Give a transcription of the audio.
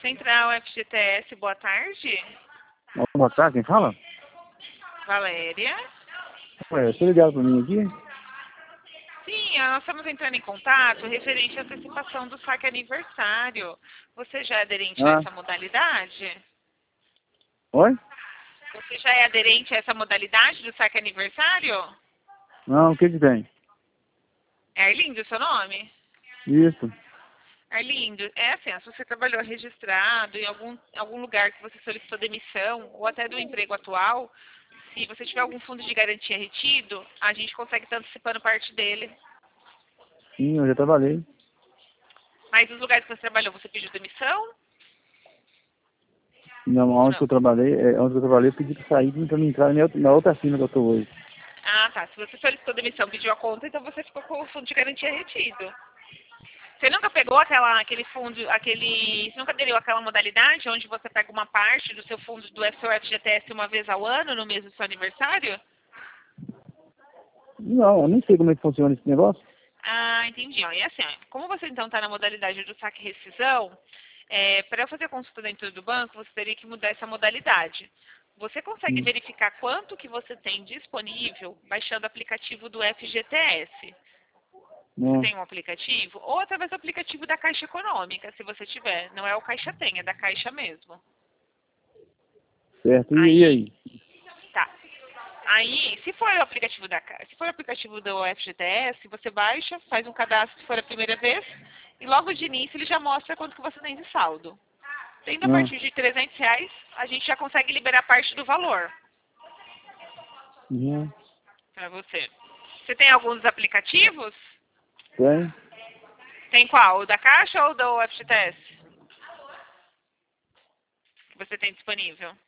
Central FGTS, boa tarde. Boa tarde, quem fala? Valéria. Ué, você ligado pra mim aqui? Sim, nós estamos entrando em contato referente à antecipação do saque aniversário. Você já é aderente a essa modalidade? Oi? Você já é aderente a essa modalidade do saque aniversário? Não, o que que tem? É Arlindo o seu nome? Isso. Arlindo, é assim, se você trabalhou registrado em algum lugar que você solicitou demissão ou até do emprego atual, se você tiver algum fundo de garantia retido, a gente consegue estar antecipando parte dele. Sim, eu já trabalhei. Mas nos lugares que você trabalhou, você pediu demissão? Não, Ou onde não? que eu trabalhei, eu pedi pra sair pra me entrar na outra firma que eu tô hoje. Ah, tá. Se você solicitou demissão, pediu a conta, então você ficou com o fundo de garantia retido. Você nunca pegou aquele fundo, você nunca aderiu àquela modalidade onde você pega uma parte do seu fundo do seu FGTS uma vez ao ano, no mês do seu aniversário? Não, eu nem sei como é que funciona esse negócio. Ah, entendi. Ó, e assim, ó, como você então está na modalidade do saque e rescisão, para fazer a consulta dentro do banco, você teria que mudar essa modalidade. Você consegue verificar quanto que você tem disponível baixando o aplicativo do FGTS? Você Não, tem um aplicativo? Ou através do aplicativo da Caixa Econômica, se você tiver. Não é o Caixa Tem, é da Caixa mesmo. certo. E Aí, aí? tá. Aí, se for o aplicativo do FGTS, você baixa, faz um cadastro se for a primeira vez, e logo de início ele já mostra quanto que você tem de saldo. Tendo a Ah, partir de R$ 300, a gente já consegue liberar parte do valor uhum. para você. Você tem alguns aplicativos? Tem? Tem qual? O da Caixa ou do FGTS? Que você tem disponível?